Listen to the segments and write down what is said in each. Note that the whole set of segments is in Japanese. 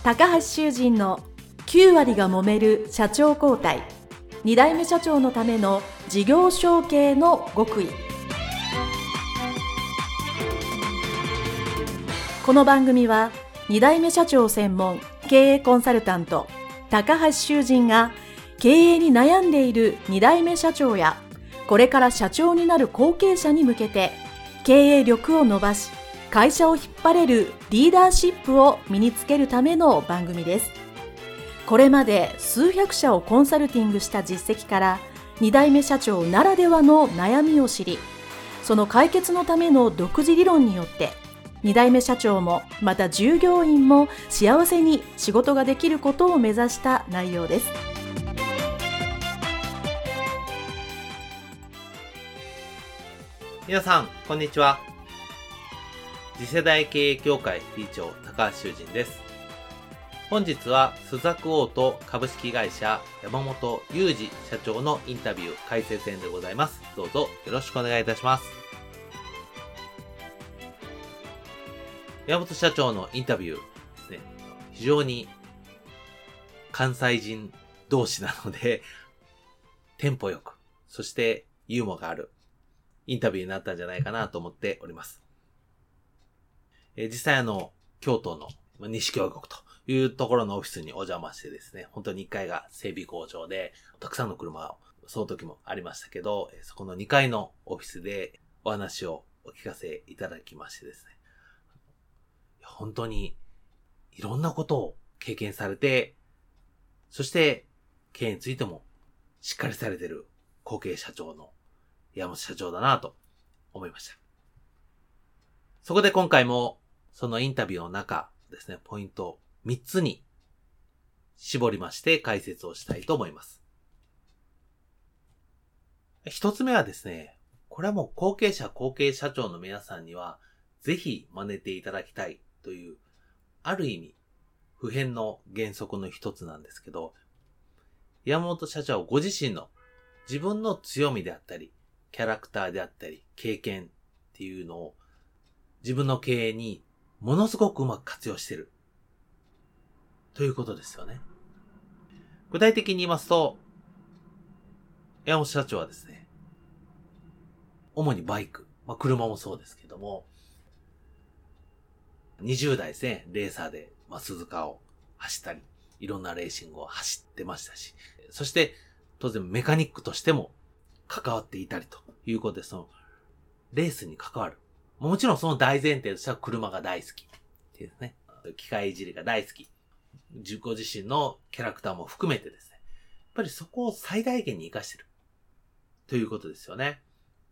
高橋修人の9割が揉める社長交代、2代目社長のための事業承継の極意。この番組は2代目社長専門経営コンサルタント高橋修人が経営に悩んでいる2代目社長やこれから社長になる後継者に向けて経営力を伸ばし会社を引っ張れるリーダーシップを身につけるための番組です。これまで数百社をコンサルティングした実績から2代目社長ならではの悩みを知り、その解決のための独自理論によって2代目社長もまた従業員も幸せに仕事ができることを目指した内容です。 皆さんこんにちは。次世代経営協会理事長高橋修人です。本日はスザクオート株式会社山本裕二社長のインタビュー解説編でございます。どうぞよろしくお願いいたします。山本社長のインタビューですね、非常に関西人同士なのでテンポよく、そしてユーモアがあるインタビューになったんじゃないかなと思っております。実際京都の西京極というところのオフィスにお邪魔してですね、本当に1階が整備工場で、たくさんの車をその時もありましたけど、そこの2階のオフィスでお話をお聞かせいただきましてですね、本当にいろんなことを経験されて、そして経営についてもしっかりされている後継社長の山本社長だなと思いました。そこで今回もそのインタビューの中ですね、ポイント3つに絞りまして解説をしたいと思います。1つ目はですね、これはもう後継者後継社長の皆さんにはぜひ真似ていただきたいという、ある意味不変の原則の一つなんですけど、山本社長ご自身の自分の強みであったりキャラクターであったり経験っていうのを自分の経営にものすごくうまく活用しているということですよね。具体的に言いますと、山本社長はですね、主にバイク、車もそうですけども、20代ですね、レーサーで、鈴鹿を走ったり、いろんなレーシングを走ってましたし、そして当然メカニックとしても関わっていたりということで、そのレースに関わる。もちろんその大前提としては車が大好きっていうですね、機械いじりが大好き。ご自身のキャラクターも含めてですね、やっぱりそこを最大限に活かしているということですよね。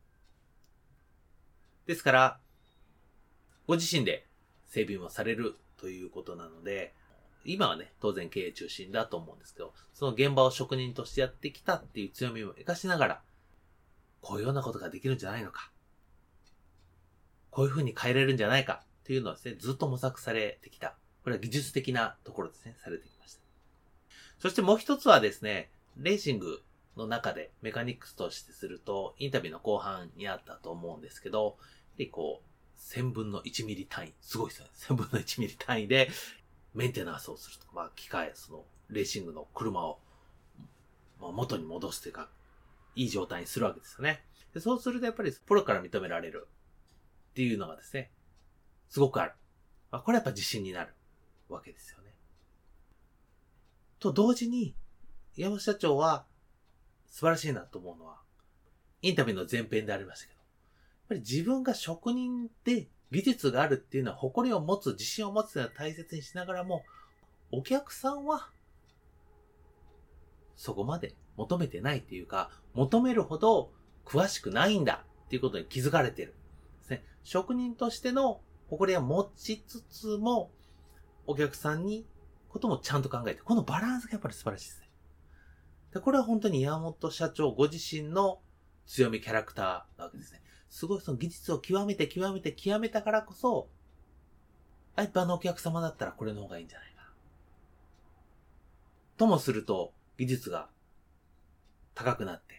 ですから、ご自身で整備もされるということなので、今はね、当然経営中心だと思うんですけど、その現場を職人としてやってきたっていう強みを活かしながら、こういうようなことができるんじゃないのか。こういうふうに変えれるんじゃないかっていうのはですね、ずっと模索されてきた。これは技術的なところですね、されてきました。そしてもう一つはですね、レーシングの中でメカニクスとしてすると、インタビューの後半にあったと思うんですけど、1000分の1ミリ単位、すごいですよね。1000分の1ミリ単位でメンテナンスをするとか、機械、レーシングの車を、元に戻すというか、いい状態にするわけですよね。でそうするとやっぱりプロから認められるっていうのがですね、すごくある。これはやっぱ自信になるわけですよね。と同時に、山本社長は素晴らしいなと思うのは、インタビューの前編でありましたけど、やっぱり自分が職人で技術があるっていうのは誇りを持つ、自信を持つというのは大切にしながらも、お客さんはそこまで求めてないっていうか、求めるほど詳しくないんだっていうことに気づかれている。ですね。職人としての誇りは持ちつつも、お客さんにこともちゃんと考えて、このバランスがやっぱり素晴らしいですね。で、これは本当に山本社長ご自身の強みキャラクターなわけですね。すごいその技術を極めたからこそ、一般のお客様だったらこれの方がいいんじゃないかな。ともすると、技術が高くなって、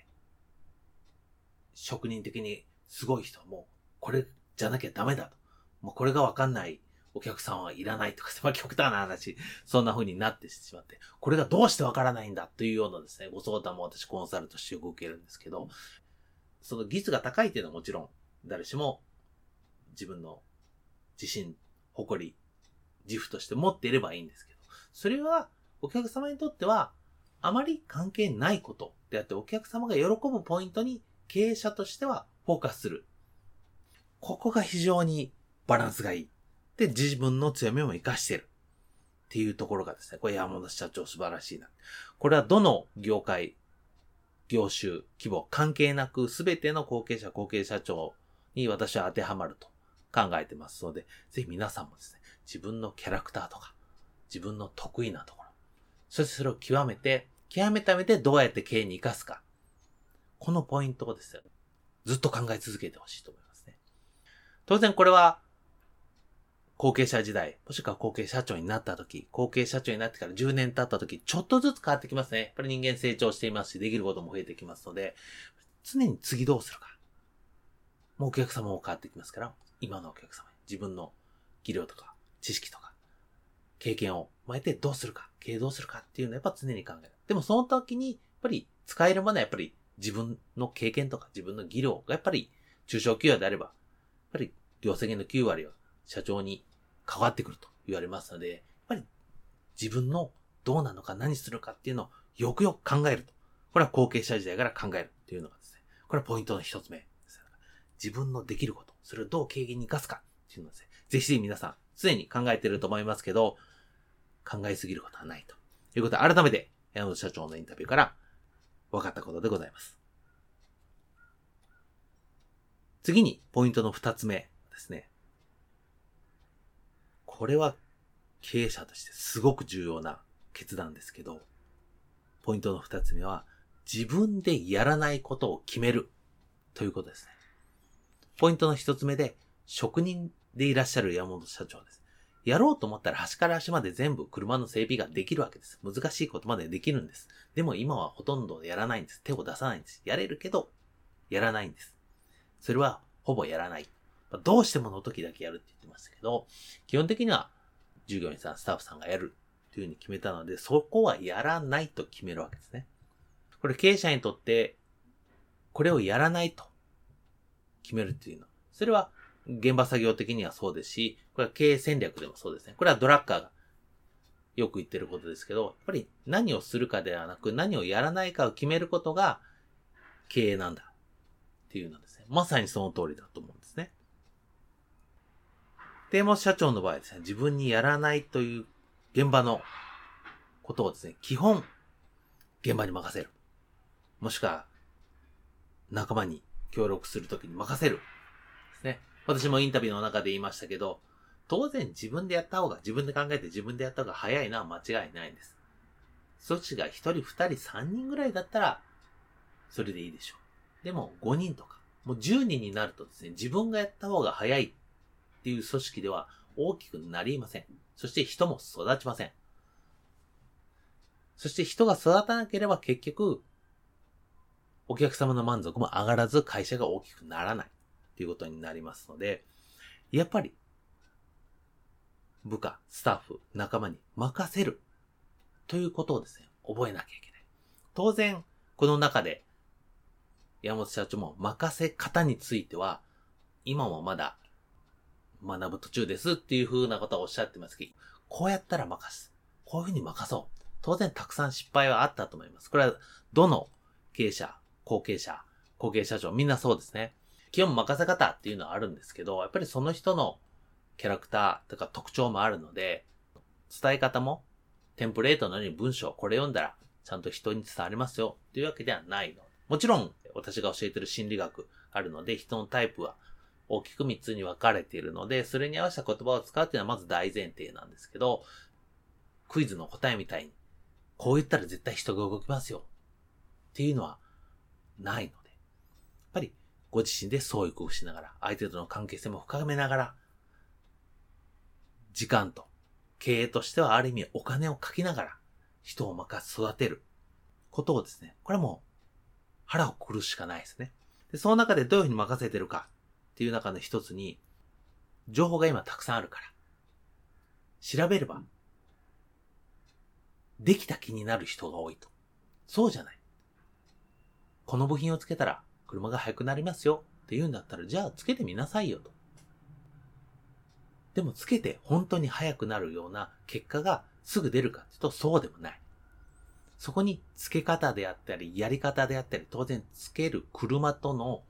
職人的にすごい人はもうこれじゃなきゃダメだと。もうこれがわかんないお客さんはいらないとか、極端な話、そんな風になってしまって、これがどうしてわからないんだというようなですね、ご相談も私コンサルとしてよく受けるんですけど、その技術が高いっていうのはもちろん、誰しも自分の自信、誇り、自負として持っていればいいんですけど、それはお客様にとってはあまり関係ないことであって、お客様が喜ぶポイントに経営者としてはフォーカスする。ここが非常にバランスがいい。で、自分の強みも活かしている。っていうところがですね、これ山本社長素晴らしいな。これはどの業界、業種、規模関係なくすべての後継者、後継社長に私は当てはまると考えてますので、ぜひ皆さんもですね、自分のキャラクターとか、自分の得意なところ、そしてそれを極めた上でどうやって経営に生かすか。このポイントをですね、ずっと考え続けてほしいと思いますね。当然これは、後継者時代、もしくは後継社長になった時、後継社長になってから10年経った時、ちょっとずつ変わってきますね。やっぱり人間成長していますし、できることも増えてきますので、常に次どうするか。もうお客様も変わってきますから、今のお客様に自分の技量とか知識とか経験を巻いてどうするか、経営どうするかっていうのはやっぱ常に考える。でもその時に、やっぱり使えるものはやっぱり自分の経験とか自分の技量がやっぱり中小企業であれば、やっぱり業績の9割は社長に関わってくると言われますので、やっぱり自分のどうなのか何するかっていうのをよくよく考えると。これは後継者時代から考えるっていうのがですね、これはポイントの一つ目です。自分のできること、それをどう経営に生かすかっていうのをですね、ぜひ皆さん常に考えていると思いますけど、考えすぎることはないということで、改めて山本社長のインタビューから分かったことでございます。次にポイントの二つ目ですね。これは経営者としてすごく重要な決断ですけど、ポイントの二つ目は自分でやらないことを決めるということですね。ポイントの一つ目で職人でいらっしゃる山本社長です。やろうと思ったら端から端まで全部車の整備ができるわけです。難しいことまでできるんです。でも今はほとんどやらないんです。手を出さないんです。やれるけど、やらないんです。それはほぼやらない。どうしてもの時だけやるって言ってましたけど、基本的には従業員さん、スタッフさんがやるというふうに決めたので、そこはやらないと決めるわけですね。これ経営者にとって、これをやらないと決めるっていうのは、それは現場作業的にはそうですし、これは経営戦略でもそうですね。これはドラッカーがよく言ってることですけど、やっぱり何をするかではなく、何をやらないかを決めることが経営なんだっていうのはですね、まさにその通りだと思うんですね。でも社長の場合ですね、自分にやらないという現場のことをですね、基本現場に任せる。もしくは仲間に協力するときに任せる。ですね。私もインタビューの中で言いましたけど、当然自分でやった方が、自分で考えて自分でやった方が早いのは間違いないんです。そっちが1人、2人、3人ぐらいだったら、それでいいでしょう。でも5人とか、もう10人になるとですね、自分がやった方が早いっていう組織では大きくなりません。そして人も育ちません。そして人が育たなければ結局、お客様の満足も上がらず会社が大きくならないということになりますので、やっぱり部下、スタッフ、仲間に任せるということをですね、覚えなきゃいけない。当然、この中で山本社長も任せ方については、今もまだ学ぶ途中ですっていう風なことはおっしゃってますけど、こうやったら任す。こういう風に任そう。当然たくさん失敗はあったと思います。これはどの経営者、後継者、後継社長みんなそうですね。基本任せ方っていうのはあるんですけど、やっぱりその人のキャラクターとか特徴もあるので、伝え方もテンプレートのように文章これ読んだらちゃんと人に伝わりますよっていうわけではないの。もちろん私が教えてる心理学あるので、人のタイプは大きく3つに分かれているので、それに合わせた言葉を使うっていうのはまず大前提なんですけど、クイズの答えみたいに、こう言ったら絶対人が動きますよっていうのはないので、やっぱりご自身で創意工夫しながら、相手との関係性も深めながら、時間と経営としてはある意味お金をかけながら人を育てることをですね、これはもう腹をくくるしかないですね。で、その中でどういうふうに任せてるかっていう中の一つに、情報が今たくさんあるから、 調べれば、できた気になる人が多いと。そうじゃない。この部品をつけたら車が速くなりますよって言うんだったら、じゃあつけてみなさいよと。でもつけて本当に速くなるような結果がすぐ出るかっていうとそうでもない。そこにつけ方であったり、やり方であったり、当然つける車との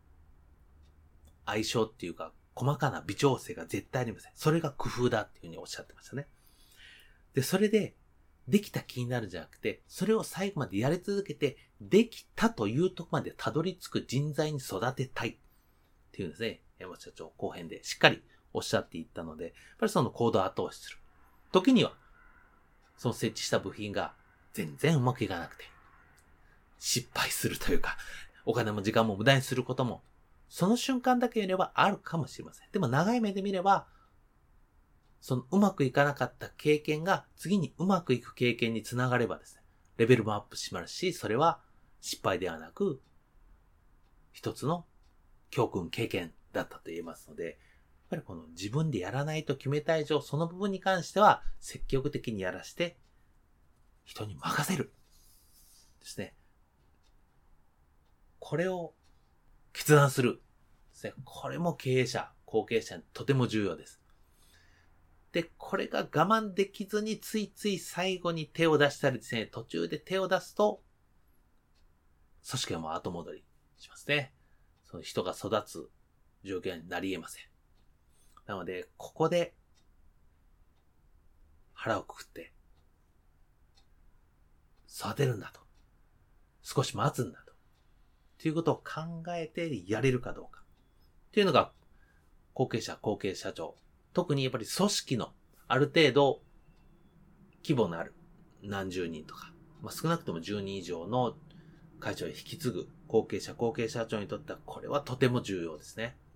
相性っていうか、細かな微調整が絶対ありません。それが工夫だっていうふうにおっしゃってましたね。で、それで、できた気になるんじゃなくて、それを最後までやり続けて、できたというところまでたどり着く人材に育てたいっていうんですね。山本社長後編でしっかりおっしゃっていったので、やっぱりその行動を後押しする。時には、その設置した部品が全然うまくいかなくて、失敗するというか、お金も時間も無駄にすることも、その瞬間だけ見ればあるかもしれません。でも長い目で見れば、そのうまくいかなかった経験が次にうまくいく経験につながればですね、レベルもアップしますし、それは失敗ではなく、一つの教訓、経験だったと言えますので、やっぱりこの自分でやらないと決めた以上、その部分に関しては積極的にやらして、人に任せる。ですね。これを決断する。ですね。これも経営者、後継者にとても重要です。で、これが我慢できずについつい最後に手を出したりですね、途中で手を出すと、組織はもう後戻りしますね。その人が育つ状況になり得ません。なので、ここで腹をくくって、育てるんだと。少し待つんだと。ということを考えてやれるかどうか。というのが、後継者、後継社長。特にやっぱり組織のある程度規模のある何十人とか、少なくとも10人以上の会長を引き継ぐ後継者、後継社長にとってはこれはとても重要ですね。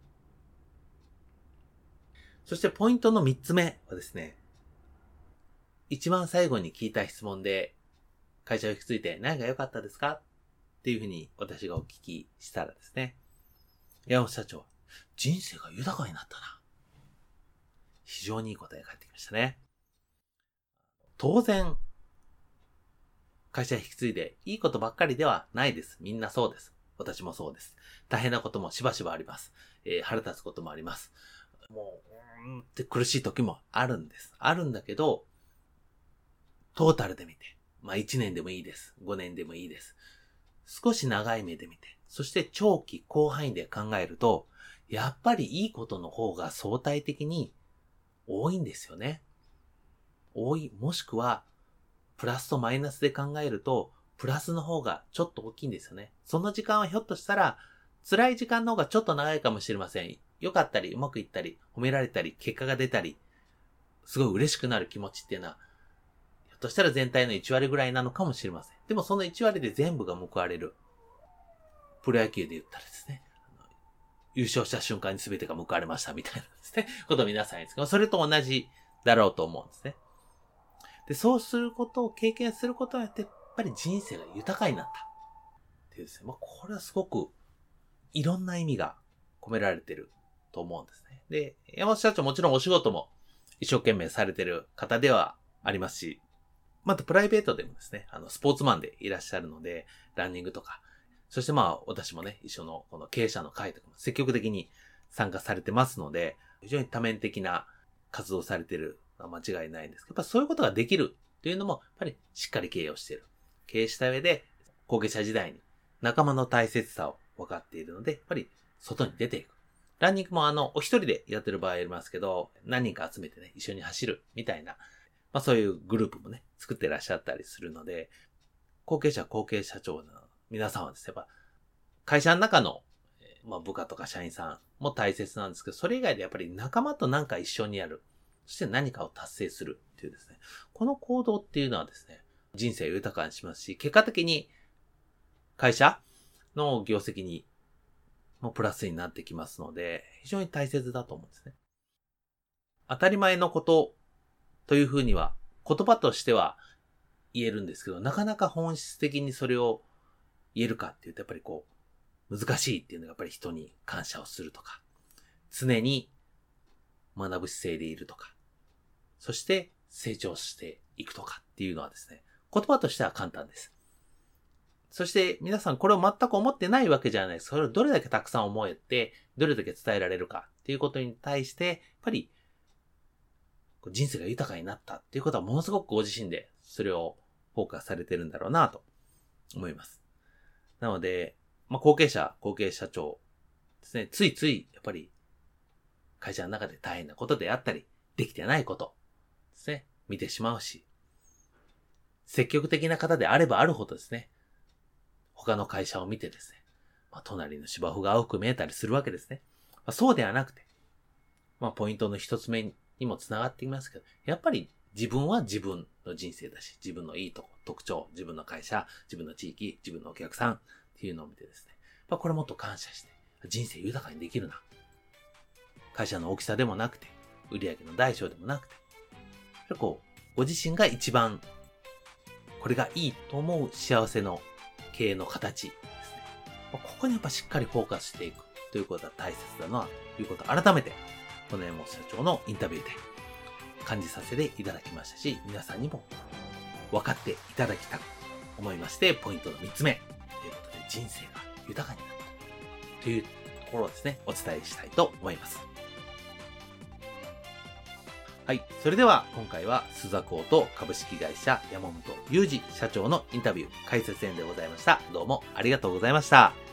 そしてポイントの3つ目はですね、一番最後に聞いた質問で会社を引き継いで何が良かったですかっていうふうに私がお聞きしたらですね、山本社長は人生が豊かになったな。非常にいい答えが返ってきましたね。当然、会社引き継いでいいことばっかりではないです。みんなそうです。私もそうです。大変なこともしばしばあります。腹立つこともあります。もう、って苦しい時もあるんです。あるんだけど、トータルで見て、1年でもいいです。5年でもいいです。少し長い目で見て、そして長期、広範囲で考えると、やっぱりいいことの方が相対的に多いんですよね。多い、もしくは、プラスとマイナスで考えると、プラスの方がちょっと大きいんですよね。その時間はひょっとしたら、辛い時間の方がちょっと長いかもしれません。良かったり、うまくいったり、褒められたり、結果が出たり、すごい嬉しくなる気持ちっていうのは、ひょっとしたら全体の1割ぐらいなのかもしれません。でもその1割で全部が報われる。プロ野球で言ったらですね、優勝した瞬間に全てが報われましたみたいなですね、ことを皆さん言うんですけど、それと同じだろうと思うんですね。で、そうすることを経験することによって、やっぱり人生が豊かになった。っていうですね、これはすごくいろんな意味が込められてると思うんですね。で、山本社長もちろんお仕事も一生懸命されてる方ではありますし、またプライベートでもですね、スポーツマンでいらっしゃるので、ランニングとか、そして私もね、一緒のこの経営者の会とかも積極的に参加されてますので、非常に多面的な活動されてるのは間違いないんですけど、やっぱそういうことができるっていうのも、やっぱりしっかり経営をしている。経営した上で、後継者時代に仲間の大切さを分かっているので、やっぱり外に出ていく。ランニングもお一人でやってる場合ありますけど、何人か集めてね、一緒に走るみたいな、そういうグループもね、作ってらっしゃったりするので、後継者、後継社長の皆さんはですね、やっぱ会社の中の、部下とか社員さんも大切なんですけど、それ以外でやっぱり仲間と何か一緒にやる。そして何かを達成するっていうですね、この行動っていうのはですね、人生を豊かにしますし、結果的に会社の業績にもプラスになってきますので、非常に大切だと思うんですね。当たり前のことというふうには言葉としては言えるんですけど、なかなか本質的にそれを言えるかっていうと、やっぱり難しいっていうのがやっぱり人に感謝をするとか、常に学ぶ姿勢でいるとか、 そして成長していくとかっていうのはですね、言葉としては簡単です。そして皆さんこれを全く思ってないわけじゃないです。それをどれだけたくさん思えて、どれだけ伝えられるかっていうことに対して、やっぱり人生が豊かになったっていうことはものすごくご自身でそれをフォーカスされてるんだろうなと思います。なので、後継者、後継社長ですね、ついついやっぱり会社の中で大変なことであったり、できてないことですね、見てしまうし、積極的な方であればあるほどですね、他の会社を見てですね、隣の芝生が青く見えたりするわけですね。そうではなくて、ポイントの一つ目にもつながってきますけど、やっぱり自分は自分の人生だし、自分のいいとこ、特徴、自分の会社、自分の地域、自分のお客さんっていうのを見てですね、これもっと感謝して、人生豊かにできるな。会社の大きさでもなくて、売上の大小でもなくて、ご自身が一番これがいいと思う幸せの経営の形ですね。ここにやっぱしっかりフォーカスしていくということが大切だなということを改めてこの山本社長のインタビューで感じさせていただきましたし、皆さんにも分かっていただきたく思いまして、ポイントの3つ目ということで、人生が豊かになるというところをですね、お伝えしたいと思います。はい。それでは今回はスザコート株式会社山本裕二社長のインタビュー解説編でございました。どうもありがとうございました。